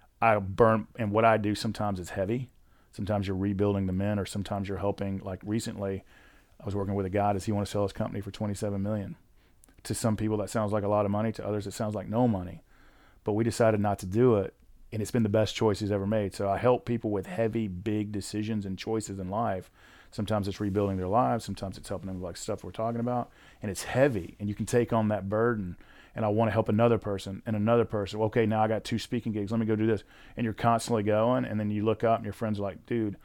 And what I do sometimes is heavy. Sometimes you're rebuilding the men, or sometimes you're helping. Like recently, I was working with a guy. Does he want to sell his company for $27 million? To some people, that sounds like a lot of money. To others, it sounds like no money. But we decided not to do it. And it's been the best choice he's ever made. So I help people with heavy, big decisions and choices in life. Sometimes it's rebuilding their lives. Sometimes it's helping them with like stuff we're talking about. And it's heavy, and you can take on that burden. And I want to help another person and another person. Okay, now I got 2 speaking gigs. Let me go do this. And you're constantly going. And then you look up and your friends are like, dude,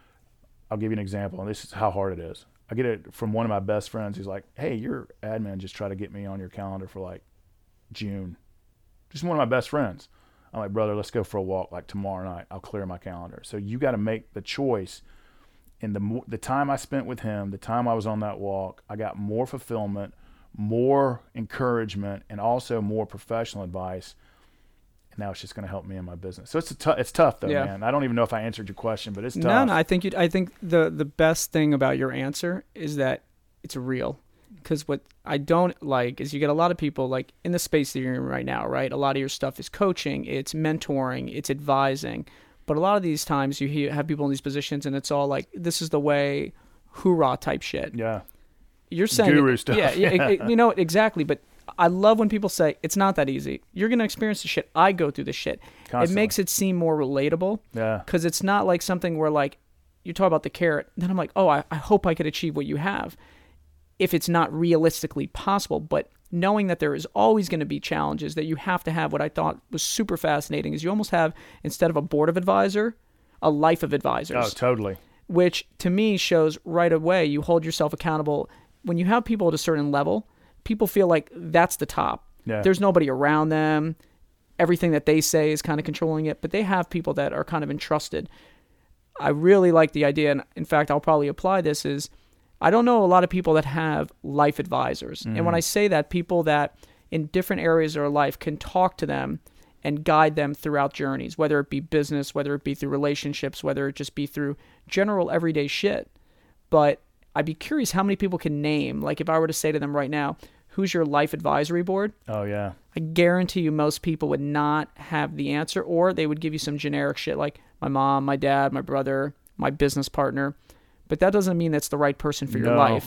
I'll give you an example. And this is how hard it is. I get it from one of my best friends. He's like, hey, your admin just tried to get me on your calendar for like June. Just one of my best friends. I'm like, brother, let's go for a walk like tomorrow night. I'll clear my calendar. So you got to make the choice. And the time I spent with him, the time I was on that walk, I got more fulfillment, more encouragement, and also more professional advice. And now it's just going to help me in my business. So it's tough though, yeah. Man. I don't even know if I answered your question, but it's tough. No, I think the best thing about your answer is that it's real. Because what I don't like is you get a lot of people like in the space that you're in right now, right? A lot of your stuff is coaching, it's mentoring, it's advising. But a lot of these times you have people in these positions and it's all like, this is the way, hoorah type shit. Yeah. You're saying guru stuff. Yeah. You know, exactly. But I love when people say it's not that easy. You're going to experience the shit. I go through the shit. Constantly. It makes it seem more relatable. Yeah. Because it's not like something where like, you talk about the carrot, then I'm like, oh, I hope I could achieve what you have. If it's not realistically possible, but knowing that there is always going to be challenges, that you have to have. What I thought was super fascinating is you almost have, instead of a board of advisor, a life of advisors. Oh, totally. Which to me shows right away you hold yourself accountable. When you have people at a certain level, people feel like that's the top. Yeah. There's nobody around them. Everything that they say is kind of controlling it, but they have people that are kind of entrusted. I really like the idea, and in fact, I'll probably apply this, is I don't know a lot of people that have life advisors. Mm-hmm. And when I say that, people that in different areas of their life can talk to them and guide them throughout journeys, whether it be business, whether it be through relationships, whether it just be through general everyday shit. But I'd be curious how many people can name, like if I were to say to them right now, who's your life advisory board? Oh, yeah. I guarantee you most people would not have the answer, or they would give you some generic shit like my mom, my dad, my brother, my business partner. But that doesn't mean that's the right person for your life.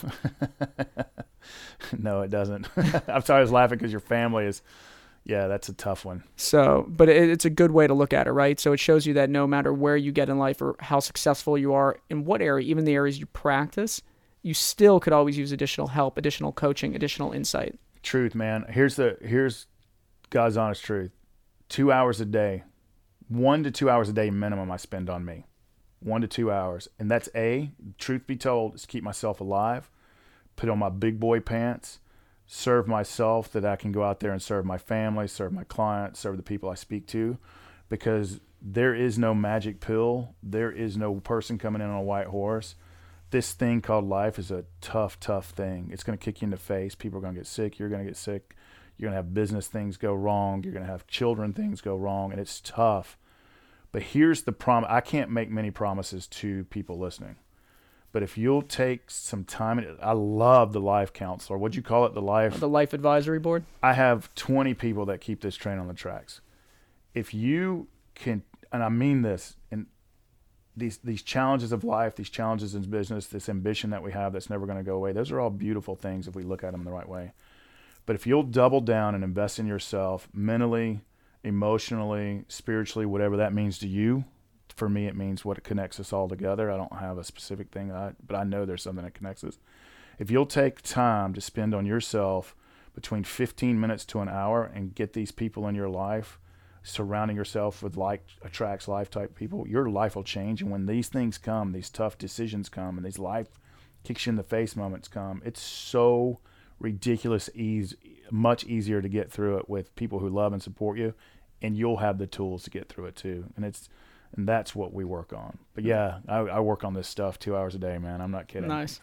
No, it doesn't. I'm sorry I was laughing because your family is, yeah, that's a tough one. So, but it's a good way to look at it, right? So it shows you that no matter where you get in life or how successful you are, in what area, even the areas you practice, you still could always use additional help, additional coaching, additional insight. Truth, man. Here's God's honest truth. 2 hours a day, 1 to 2 hours a day minimum I spend on me. 1 to 2 hours. And that's truth be told, is to keep myself alive, put on my big boy pants, serve myself, that I can go out there and serve my family, serve my clients, serve the people I speak to, because there is no magic pill. There is no person coming in on a white horse. This thing called life is a tough, tough thing. It's going to kick you in the face. People are going to get sick. You're going to get sick. You're going to have business things go wrong. You're going to have children things go wrong, and it's tough. But here's the promise. I can't make many promises to people listening. But if you'll take some time, I love the life counselor. What'd you call it? The life Advisory Board? I have 20 people that keep this train on the tracks. If you can, and I mean this, and these challenges of life, these challenges in business, this ambition that we have that's never going to go away, those are all beautiful things if we look at them the right way. But if you'll double down and invest in yourself mentally, emotionally, spiritually, whatever that means to you, for me it means what connects us all together. I don't have a specific thing, but I know there's something that connects us. If you'll take time to spend on yourself between 15 minutes to an hour and get these people in your life, surrounding yourself with like attracts life type people, your life will change. And when these things come, these tough decisions come, and these life kicks you in the face moments come, it's so ridiculous much easier to get through it with people who love and support you, and you'll have the tools to get through it too. And that's what we work on. But yeah, I work on this stuff 2 hours a day, man. I'm not kidding. Nice.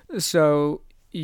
So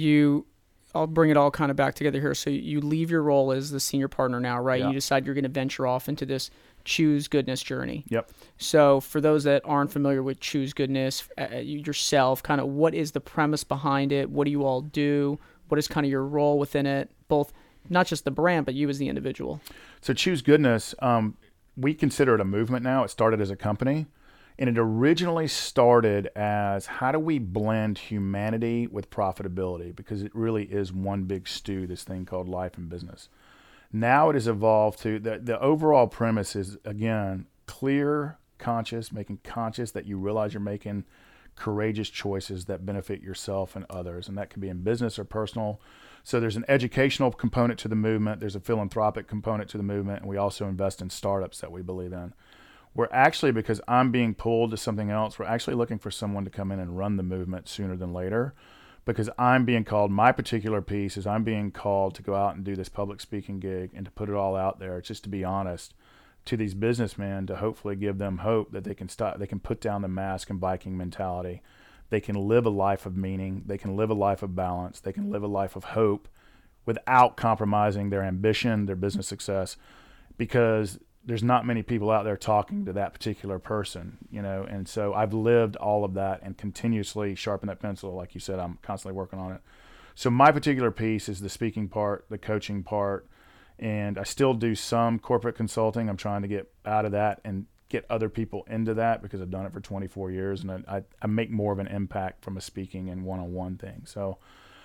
I'll bring it all kind of back together here. So you leave your role as the senior partner now, right? Yeah. You decide you're going to venture off into this Choose Goodness journey. Yep. So for those that aren't familiar with Choose Goodness, yourself, kind of what is the premise behind it? What do you all do? What is kind of your role within it? Both, not just the brand, but you as the individual. So Choose Goodness, we consider it a movement now. It started as a company, and it originally started as how do we blend humanity with profitability, because it really is one big stew, this thing called life and business. Now it has evolved to the overall premise is, again, clear, conscious, making conscious that you realize you're making courageous choices that benefit yourself and others, and that can be in business or personal. So there's an educational component to the movement, there's a philanthropic component to the movement, and we also invest in startups that we believe in. We're actually, because I'm being pulled to something else, we're actually looking for someone to come in and run the movement sooner than later, because I'm being called, my particular piece is I'm being called to go out and do this public speaking gig and to put it all out there, just to be honest, to these businessmen, to hopefully give them hope that they can put down the mask and Viking mentality. They can live a life of meaning. They can live a life of balance. They can live a life of hope without compromising their ambition, their business success, because there's not many people out there talking to that particular person, and so I've lived all of that and continuously sharpen that pencil. Like you said, I'm constantly working on it. So my particular piece is the speaking part, the coaching part, and I still do some corporate consulting. I'm trying to get out of that and get other people into that, because I've done it for 24 years, and I make more of an impact from a speaking and one-on-one thing. So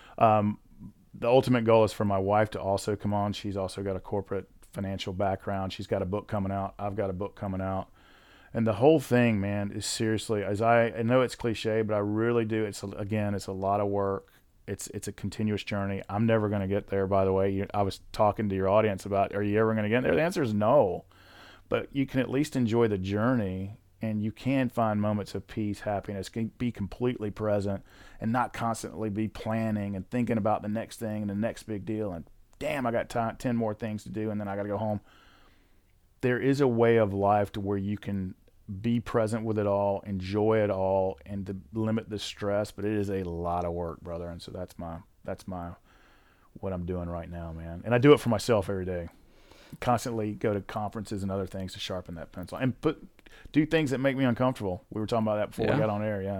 the ultimate goal is for my wife to also come on. She's also got a corporate financial background. She's got a book coming out. I've got a book coming out. And the whole thing, man, is seriously, I know it's cliche, but I really do. It's a lot of work. It's a continuous journey. I'm never going to get there, by the way. I was talking to your audience about, are you ever going to get there? The answer is no. But you can at least enjoy the journey, and you can find moments of peace, happiness, can be completely present and not constantly be planning and thinking about the next thing and the next big deal. And damn, I got 10 more things to do, and then I got to go home. There is a way of life to where you can be present with it all, enjoy it all, and to limit the stress, but it is a lot of work, brother. And so that's my what I'm doing right now, man. And I do it for myself every day. constantly go to conferences and other things to sharpen that pencil and do things that make me uncomfortable. We were talking about that before we got on air. Yeah.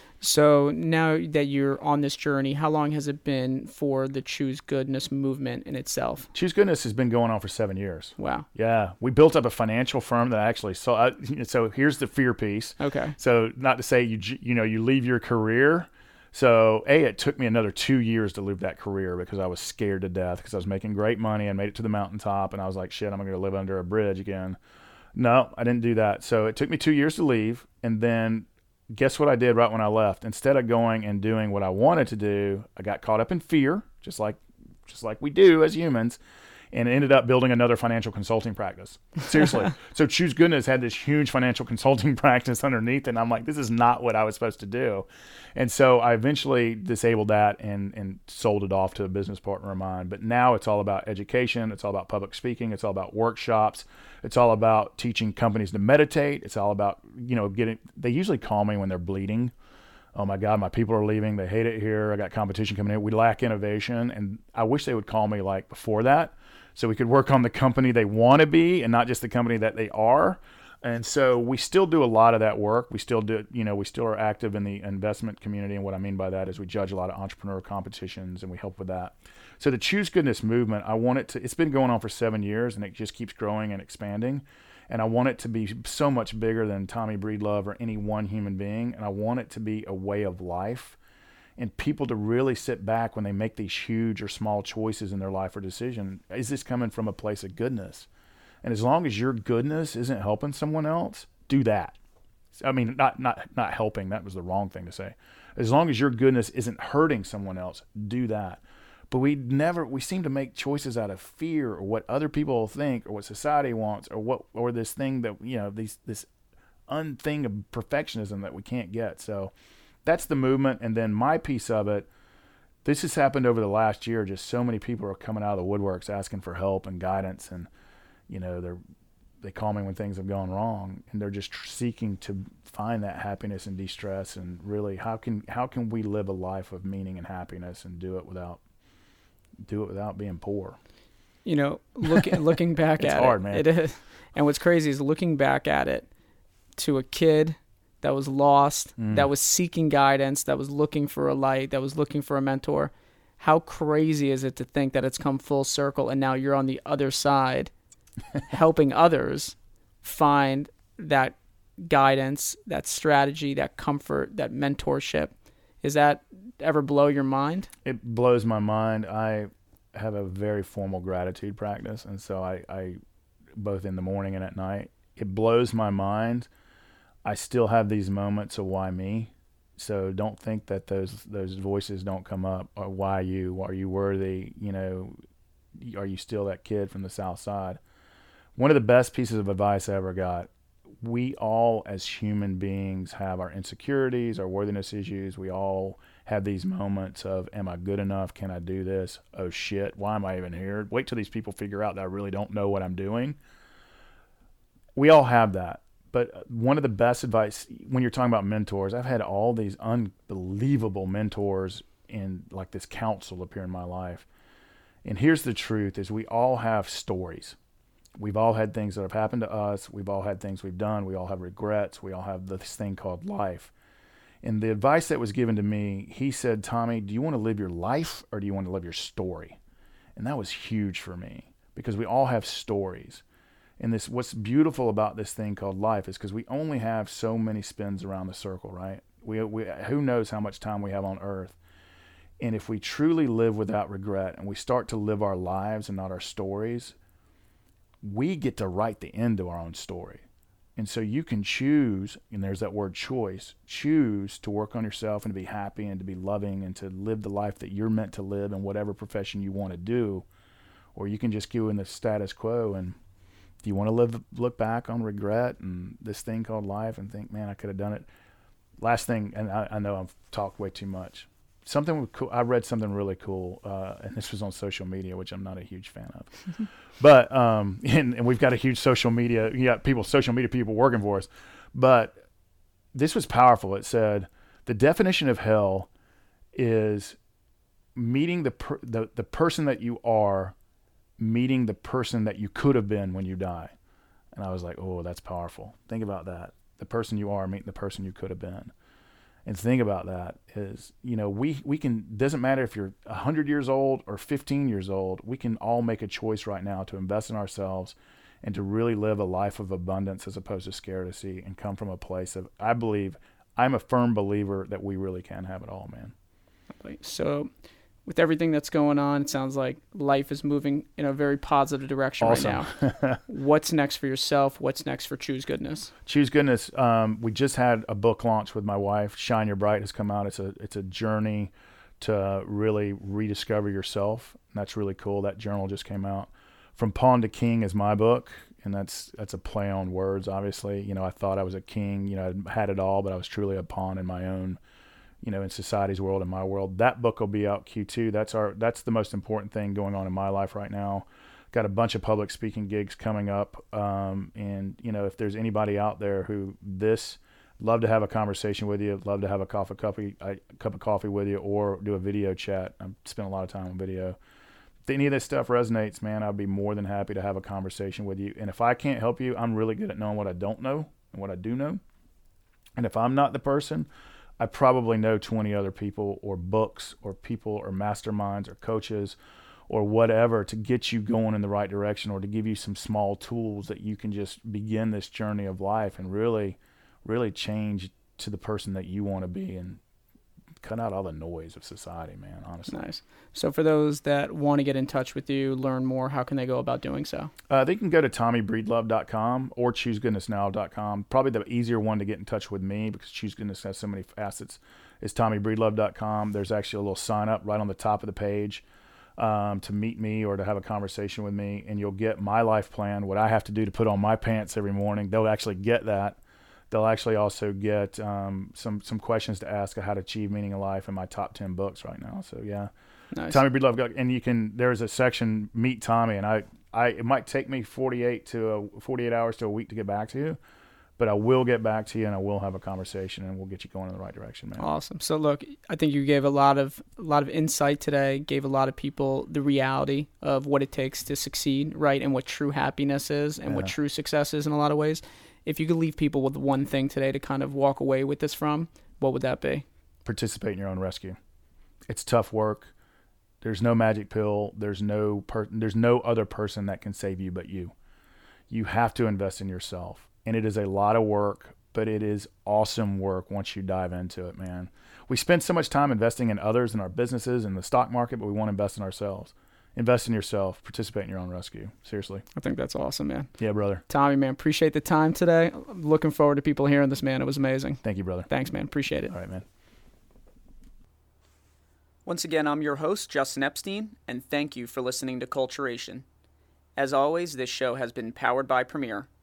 So now that you're on this journey, how long has it been for the Choose Goodness movement in itself? Choose Goodness has been going on for 7 years. Wow. Yeah. We built up a financial firm that I actually saw. So here's the fear piece. Okay. So not to say you leave your career. So it took me another 2 years to leave that career because I was scared to death because I was making great money. I made it to the mountaintop and I was like, shit, I'm going to live under a bridge again. No, I didn't do that. So it took me 2 years to leave. And then guess what I did right when I left? Instead of going and doing what I wanted to do, I got caught up in fear, just like we do as humans, and ended up building another financial consulting practice. Seriously. So Choose Goodness had this huge financial consulting practice underneath, and I'm like, this is not what I was supposed to do. And so I eventually disabled that and sold it off to a business partner of mine. But now it's all about education. It's all about public speaking. It's all about workshops. It's all about teaching companies to meditate. It's all about, they usually call me when they're bleeding. Oh my God, my people are leaving. They hate it here. I got competition coming in. We lack innovation. And I wish they would call me like before that so we could work on the company they want to be and not just the company that they are. And so we still do a lot of that work. We still do, we still are active in the investment community. And what I mean by that is we judge a lot of entrepreneur competitions and we help with that. So the Choose Goodness movement, it's been going on for 7 years and it just keeps growing and expanding. And I want it to be so much bigger than Tommy Breedlove or any one human being. And I want it to be a way of life and people to really sit back when they make these huge or small choices in their life or decision. Is this coming from a place of goodness? And as long as your goodness isn't helping someone else, do that. I mean, not helping. That was the wrong thing to say. As long as your goodness isn't hurting someone else, do that. But we seem to make choices out of fear or what other people think or what society wants or this thing that, this thing of perfectionism that we can't get. So that's the movement. And then my piece of it, this has happened over the last year. Just so many people are coming out of the woodworks asking for help and guidance. And, they call me when things have gone wrong and they're just seeking to find that happiness and de-stress. And really, how can we live a life of meaning and happiness and do it without being poor? Looking back at hard, it, man. it is. And what's crazy is looking back at it to a kid that was lost, that was seeking guidance, that was looking for a light, that was looking for a mentor. How crazy is it to think that it's come full circle and now you're on the other side helping others find that guidance, that strategy, that comfort, that mentorship. Does that ever blow your mind? It blows my mind. I have a very formal gratitude practice, and so I both in the morning and at night. It blows my mind. I still have these moments of why me. So don't think that those voices don't come up. Or why you? Are you worthy? Are you still that kid from the South Side? One of the best pieces of advice I ever got, we all as human beings have our insecurities, our worthiness issues. We all have these moments of, am I good enough? Can I do this? Oh shit, why am I even here? Wait till these people figure out that I really don't know what I'm doing. We all have that. But one of the best advice, when you're talking about mentors, I've had all these unbelievable mentors in like this council appear in my life. And here's the truth is we all have stories. We've all had things that have happened to us. We've all had things we've done. We all have regrets. We all have this thing called life. And the advice that was given to me, he said, Tommy, do you want to live your life or do you want to live your story? And that was huge for me because we all have stories. And what's beautiful about this thing called life is because we only have so many spins around the circle, right? We who knows how much time we have on earth. And if we truly live without regret and we start to live our lives and not our stories, we get to write the end to our own story. And so you can choose, and there's that word choice, choose to work on yourself and to be happy and to be loving and to live the life that you're meant to live in whatever profession you want to do. Or you can just go in the status quo and do you want to look back on regret and this thing called life and think, man, I could have done it. Last thing, and I know I've talked way too much. Something cool. I read something really cool, and this was on social media, which I'm not a huge fan of. But and we've got a huge social media people working for us. But this was powerful. It said the definition of hell is meeting the person that you are meeting the person that you could have been when you die. And I was like, oh, that's powerful. Think about that. The person you are meeting the person you could have been. And think about that is, we can, doesn't matter if you're 100 years old or 15 years old, we can all make a choice right now to invest in ourselves and to really live a life of abundance as opposed to scarcity, and come from a place of, I'm a firm believer that we really can have it all, man. So with everything that's going on, it sounds like life is moving in a very positive direction Awesome. right now. What's next for yourself? What's next for Choose Goodness? Choose Goodness. We just had a book launch with my wife. Shine Your Bright has come out. It's a journey to really rediscover yourself. And that's really cool. That journal just came out. From Pawn to King is my book. And that's a play on words, obviously. I thought I was a king, I had it all, but I was truly a pawn in my own, in society's world, in my world. That book will be out Q2. That's the most important thing going on in my life right now. Got a bunch of public speaking gigs coming up. And if there's anybody out there who love to have a conversation with you, love to have a cup of coffee with you, or do a video chat. I spend a lot of time on video. If any of this stuff resonates, man, I'd be more than happy to have a conversation with you. And if I can't help you, I'm really good at knowing what I don't know and what I do know. And if I'm not the person, I probably know 20 other people or books or people or masterminds or coaches or whatever to get you going in the right direction, or to give you some small tools that you can just begin this journey of life and really, really change to the person that you want to be, and cut out all the noise of society, man, honestly. Nice. So for those that want to get in touch with you, learn more, how can they go about doing so? They can go to TommyBreedlove.com or ChooseGoodnessNow.com. Probably the easier one to get in touch with me, because Choose Goodness has so many facets, is TommyBreedlove.com. There's actually a little sign up right on the top of the page to meet me or to have a conversation with me, and you'll get my life plan, what I have to do to put on my pants every morning. They'll actually get that. They'll actually also get some questions to ask of how to achieve meaning in life in my top 10 books right now. So yeah, Nice. Tommy Breedlove, and there's a section, Meet Tommy, and it might take me 48 hours to a week to get back to you, but I will get back to you, and I will have a conversation, and we'll get you going in the right direction, man. Awesome. So look, I think you gave a lot of insight today, gave a lot of people the reality of what it takes to succeed, right? And what true happiness is, and what true success is in a lot of ways. If you could leave people with one thing today to kind of walk away with this from, what would that be? Participate in your own rescue. It's tough work. There's no magic pill. There's no other person that can save you but you. You have to invest in yourself. And it is a lot of work, but it is awesome work once you dive into it, man. We spend so much time investing in others, in our businesses, in the stock market, but we want to invest in ourselves. Invest in yourself. Participate in your own rescue. Seriously. I think that's awesome, man. Yeah, brother. Tommy, man, appreciate the time today. I'm looking forward to people hearing this, man. It was amazing. Thank you, brother. Thanks, man. Appreciate it. All right, man. Once again, I'm your host, Justin Epstein, and thank you for listening to Culturation. As always, this show has been powered by Premier.